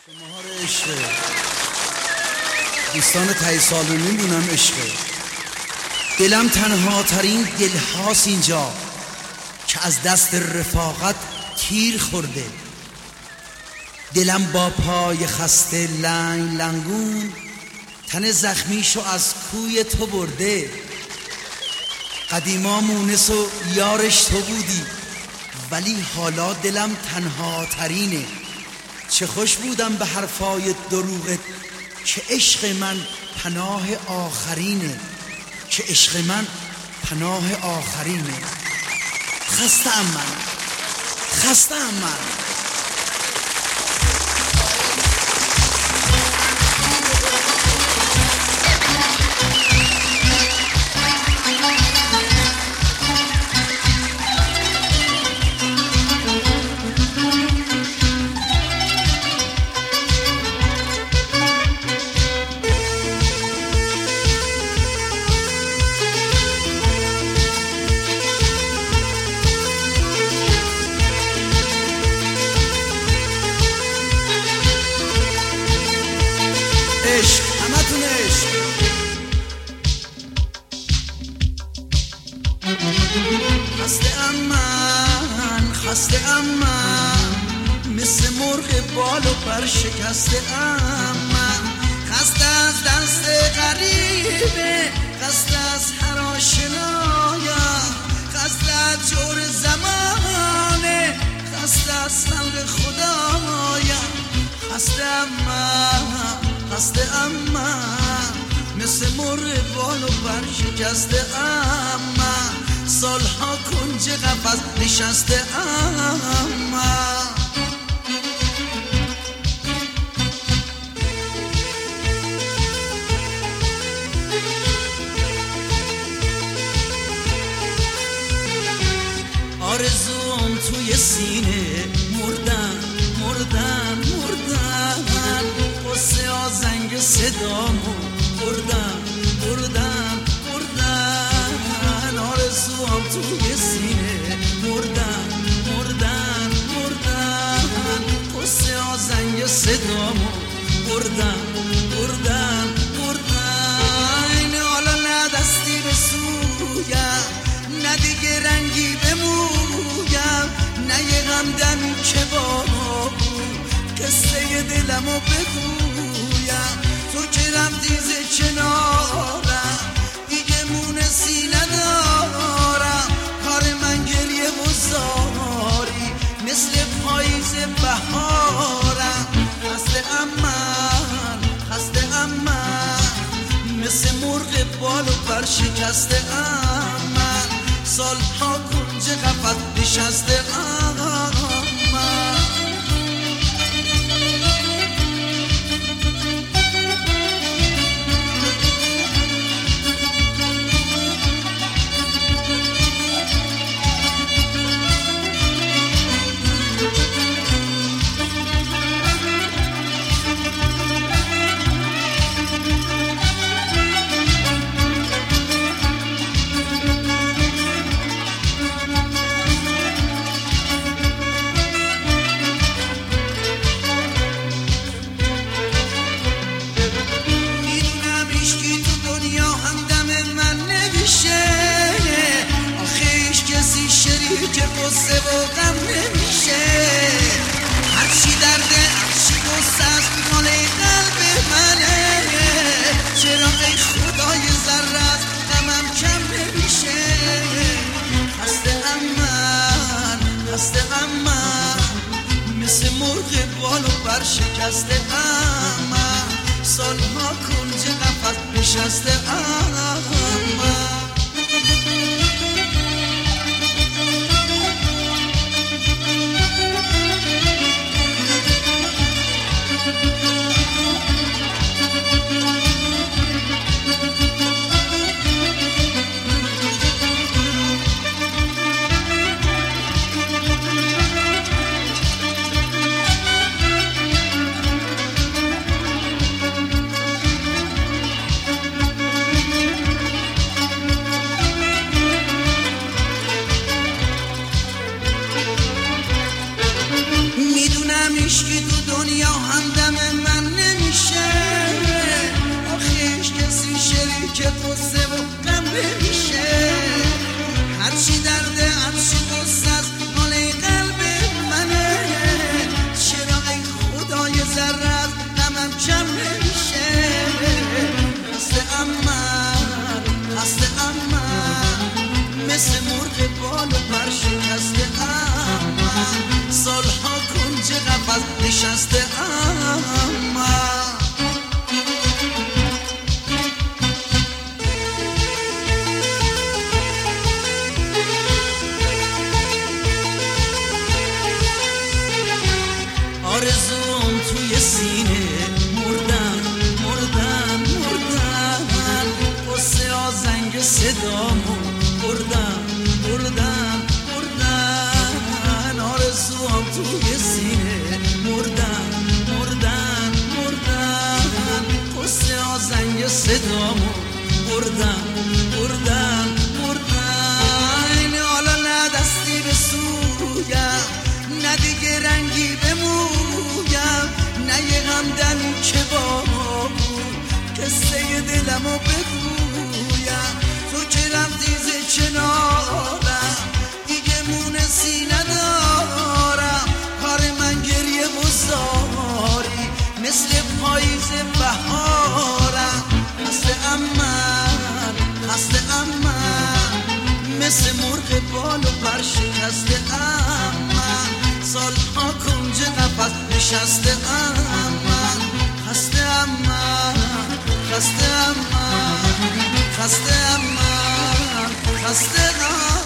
مهار عشقه دوستان تایی سالونی میدونم عشقه. دلم تنها ترین دل هاست اینجا که از دست رفاقت تیر خورده. دلم با پای خسته لنگ لنگون تن زخمیشو از کوی تو برده. قدیما مونس و یارش تو بودی ولی حالا دلم تنها ترینه. چه خوش بودم به حرفای دروغت که عشق من پناه آخرینه، که عشق من پناه آخرینه. خسته‌ام من، خسته‌ام من. عشق همتون عشق. خسته‌ام من، خسته‌ام من، مثل مرغ بال و پر شکسته‌ام من. خسته از دست غریبه، خسته از هر آشنایم، خسته از جور زمانه، خسته از خلق خدایم. خسته‌ام من، خسته‌ام من، مثل مرغ بال و پر شکسته‌ام من. سالها کنج قفس نشسته‌ام من. آرزوم توی سینه مردن مردن مردن. قصه آزنگ صدامو بردن بردن بردن. آرزوام توی سینه مردن مردن مردن. قصه آزنگ صدامو بردن بردن بردن. حالا نه دستی به سویم، نه دیگه رنگی به مویم، نه یه غمدمی که با قصه دلمو بگویم. تو که رفتی ز کنارم دیگه مونسی ندارم. کار من گریه و زاری مثل پاییز بهارم. خسته‌ام من، خسته‌ام من، مثل مرغ بال و پر شکسته‌ام من. سالها کنج قفس نشسته‌ام من. که قصه و غم نمیشه. هرچی درده هرچی قصه است مال قلب منه. چرا ای خدای ذره است غمم کم نمیشه. خسته‌ام من، خسته‌ام من، مثل مرغ بال و پر شکسته‌ام من. سالها کنج قفس نشسته‌ام من. هیچکی تو دنیا همدم که قصه و غم نمیشه، هرچی درده هرچی قصه از مال قلب منه، چرا ای خدای ذره از غمم کم نمیشه. خسته من مثل مرغ بال و پر شکسته من، سالها کنج قفس نشسته من. آرزوم توی سینه مردن مردن مردن، قصه ها زنگ صدامو بردن بردن بردن، آرزوم توی سینه مردن مردن مردن، قصه ها زنگ صدامو بردن بردن بردن. حالا نه دستی به سویم، نه دیگه رنگی به مویم، نه یه همدمی که با بود قصه دلمو بگویم. تو که رفتی ز کنارم دیگه مونسی ندارم، کار من گریه و زاری مثل پاییز بهارم. خسته من مثل مرغ بال و پر شکسته من، سالها کنج قفس نشسته من. خسته من خسته من خسته من خسته من.